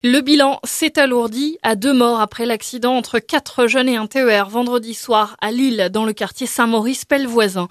Le bilan s'est alourdi à 2 morts après l'accident entre 4 jeunes et un TER vendredi soir à Lille, dans le quartier Saint-Maurice-Pellevoisin.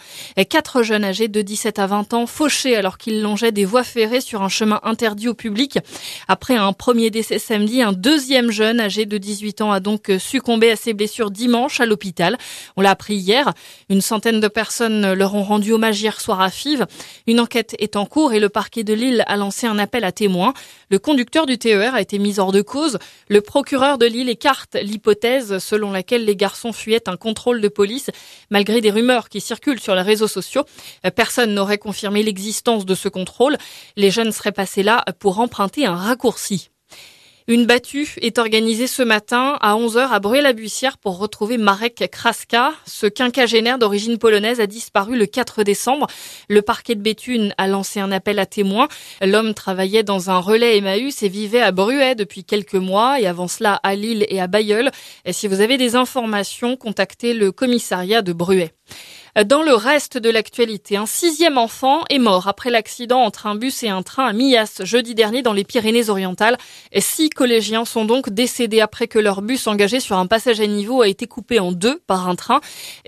4 jeunes âgés de 17 à 20 ans fauchés alors qu'ils longeaient des voies ferrées sur un chemin interdit au public. Après un premier décès samedi, un deuxième jeune âgé de 18 ans a donc succombé à ses blessures dimanche à l'hôpital. On l'a appris hier. Une centaine de personnes leur ont rendu hommage hier soir à Fives. Une enquête est en cours et le parquet de Lille a lancé un appel à témoins. Le conducteur du TER a été mis hors de cause. Le procureur de Lille écarte l'hypothèse selon laquelle les garçons fuyaient un contrôle de police, malgré des rumeurs qui circulent sur les réseaux sociaux. Personne n'aurait confirmé l'existence de ce contrôle. Les jeunes seraient passés là pour emprunter un raccourci. Une battue est organisée ce matin à 11h à Bruay-la-Bussière pour retrouver Marek Kraska. Ce quinquagénaire d'origine polonaise a disparu le 4 décembre. Le parquet de Béthune a lancé un appel à témoins. L'homme travaillait dans un relais Emmaüs et vivait à Bruay depuis quelques mois et avant cela à Lille et à Bailleul. Et si vous avez des informations, contactez le commissariat de Bruay. Dans le reste de l'actualité, un 6e enfant est mort après l'accident entre un bus et un train à Millas jeudi dernier dans les Pyrénées-Orientales. 6 collégiens sont donc décédés après que leur bus engagé sur un passage à niveau a été coupé en 2 par un train.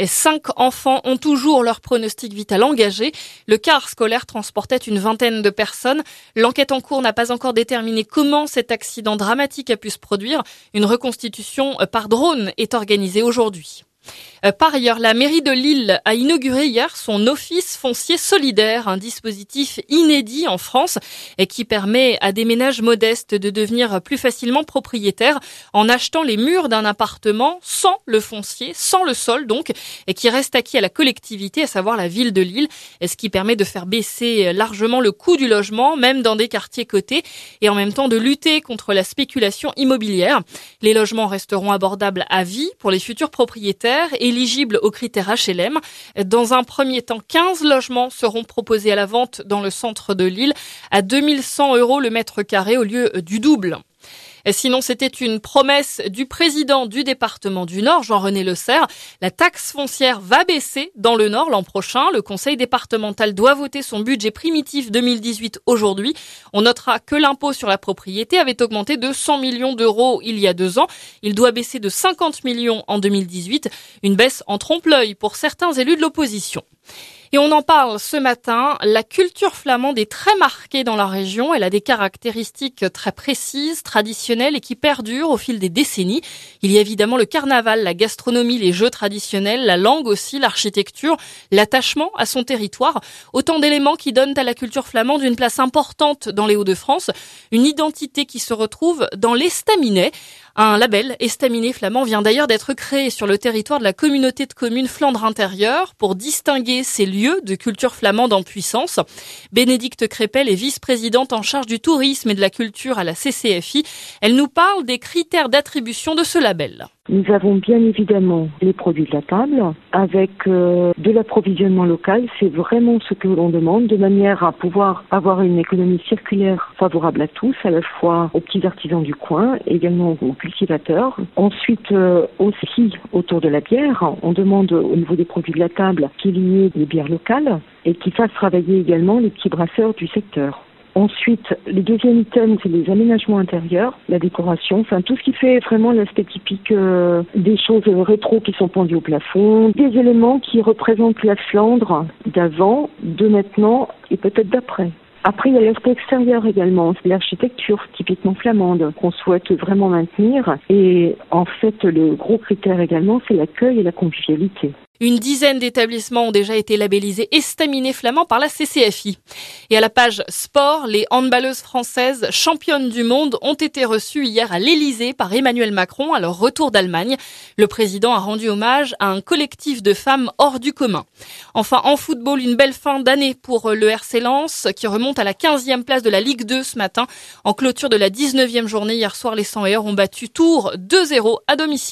5 enfants ont toujours leur pronostic vital engagé. Le car scolaire transportait une vingtaine de personnes. L'enquête en cours n'a pas encore déterminé comment cet accident dramatique a pu se produire. Une reconstitution par drone est organisée aujourd'hui. Par ailleurs, la mairie de Lille a inauguré hier son office foncier solidaire, un dispositif inédit en France et qui permet à des ménages modestes de devenir plus facilement propriétaires en achetant les murs d'un appartement sans le foncier, sans le sol donc, et qui reste acquis à la collectivité, à savoir la ville de Lille, et ce qui permet de faire baisser largement le coût du logement, même dans des quartiers cotés, et en même temps de lutter contre la spéculation immobilière. Les logements resteront abordables à vie pour les futurs propriétaires, éligibles aux critères HLM. Dans un premier temps, 15 logements seront proposés à la vente dans le centre de Lille à 2100 € le mètre carré au lieu du double. Sinon, c'était une promesse du président du département du Nord, Jean-René Le Serre. La taxe foncière va baisser dans le Nord l'an prochain. Le conseil départemental doit voter son budget primitif 2018 aujourd'hui. On notera que l'impôt sur la propriété avait augmenté de 100 millions d'euros il y a 2 ans. Il doit baisser de 50 millions en 2018. Une baisse en trompe-l'œil pour certains élus de l'opposition. Et on en parle ce matin, la culture flamande est très marquée dans la région. Elle a des caractéristiques très précises, traditionnelles et qui perdurent au fil des décennies. Il y a évidemment le carnaval, la gastronomie, les jeux traditionnels, la langue aussi, l'architecture, l'attachement à son territoire. Autant d'éléments qui donnent à la culture flamande une place importante dans les Hauts-de-France. Une identité qui se retrouve dans l'estaminet. Un label estaminet flamand vient d'ailleurs d'être créé sur le territoire de la communauté de communes Flandre Intérieure pour distinguer ces lieux de culture flamande en puissance. Bénédicte Crépel est vice-présidente en charge du tourisme et de la culture à la CCFI. Elle nous parle des critères d'attribution de ce label. Nous avons bien évidemment les produits de la table avec de l'approvisionnement local. C'est vraiment ce que l'on demande de manière à pouvoir avoir une économie circulaire favorable à tous, à la fois aux petits artisans du coin, également aux cultivateurs. Ensuite, aussi autour de la bière, on demande au niveau des produits de la table qu'il y ait des bières locales et qui fassent travailler également les petits brasseurs du secteur. Ensuite, le deuxième item, c'est les aménagements intérieurs, la décoration, enfin tout ce qui fait vraiment l'aspect typique des choses rétro qui sont pendues au plafond, des éléments qui représentent la Flandre d'avant, de maintenant et peut-être d'après. Après, il y a l'aspect extérieur également, c'est l'architecture typiquement flamande qu'on souhaite vraiment maintenir. Et en fait, le gros critère également, c'est l'accueil et la convivialité. Une dizaine d'établissements ont déjà été labellisés estaminet flamand par la CCFI. Et à la page sport, les handballeuses françaises championnes du monde ont été reçues hier à l'Élysée par Emmanuel Macron à leur retour d'Allemagne. Le président a rendu hommage à un collectif de femmes hors du commun. Enfin, en football, une belle fin d'année pour le RC Lens qui remonte à la 15e place de la Ligue 2 ce matin. En clôture de la 19e journée, hier soir, les 100 ont battu Tours 2-0 à domicile.